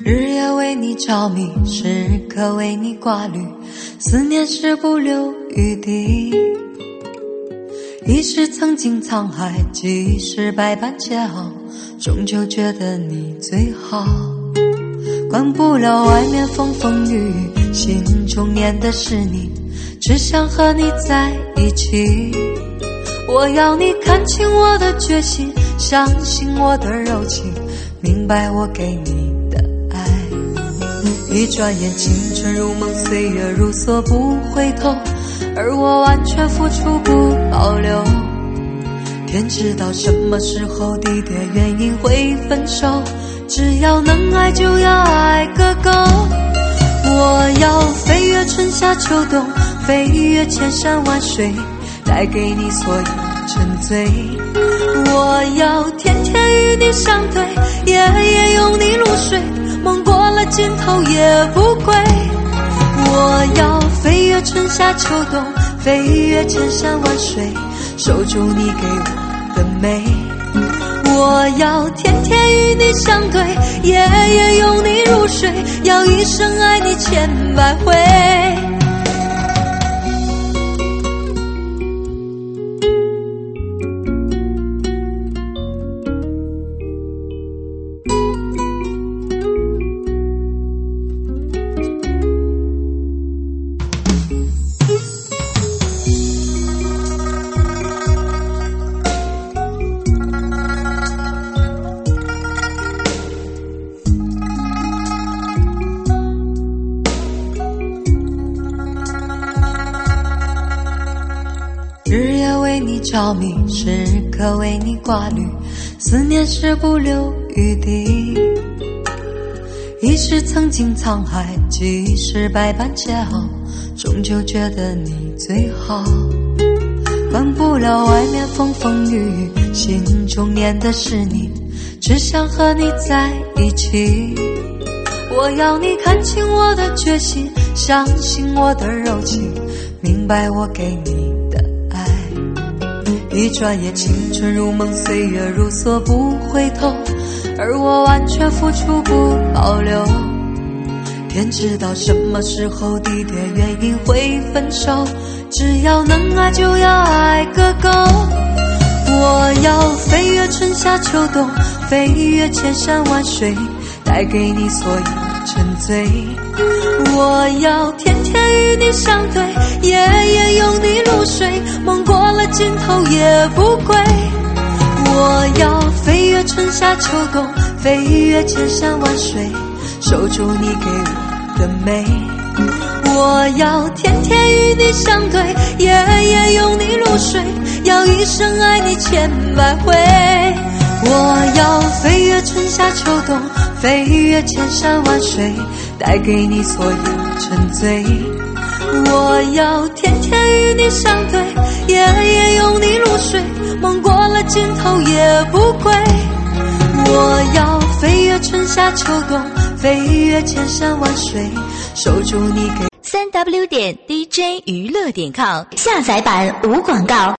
日夜为你着迷，时刻为你挂虑，思念是不留余地。一时曾经沧海，几时百般煎熬，终究觉得你最好。管不了外面风风雨雨，心中念的是你，只想和你在一起。我要你看清我的决心，相信我的柔情，明白我给你的爱。一转眼青春如梦，岁月如梭不回头，而我完全付出不保留。天知道什么时候地点原因会分手，只要能爱就要爱个够。我要飞越春夏秋冬，飞越千山万水，带给你所有沉醉。我要天天与你相对，夜夜拥你入睡，梦过了尽头也不归。我要飞越春夏秋冬，飞越千山万水，守住你给我的美。我要天天与你相对，夜夜拥你入睡，要一生爱你千百回。日夜为你着迷，时刻为你挂虑，思念是不留余地。一时曾经沧海，几时百般煎熬，终究觉得你最好。管不了外面风风雨雨，心中念的是你，只想和你在一起。我要你看清我的决心，相信我的柔情，明白我给你的爱。一转眼青春如梦，岁月如梭不回头，而我完全付出不保留。天知道什么时候地点原因会分手，只要能爱就要爱个够。我要飞越春夏秋冬，飞越千山万水，带给你所有沉醉。我要天天与你相对，夜夜拥你入睡，梦过了尽头也不归。我要飞越春夏秋冬，飞越千山万水，守住你给我的美。我要天天与你相对，夜夜拥你入睡，要一生爱你千百回。我要飞越春夏秋冬，飞越千山万水，带给你所有沉醉。我要天天与你相对，夜夜拥你入睡，梦过了尽头也不归。我要飞越春夏秋冬，飞越千山万水，守住你给 3w.dj娱乐.com 下载版无广告。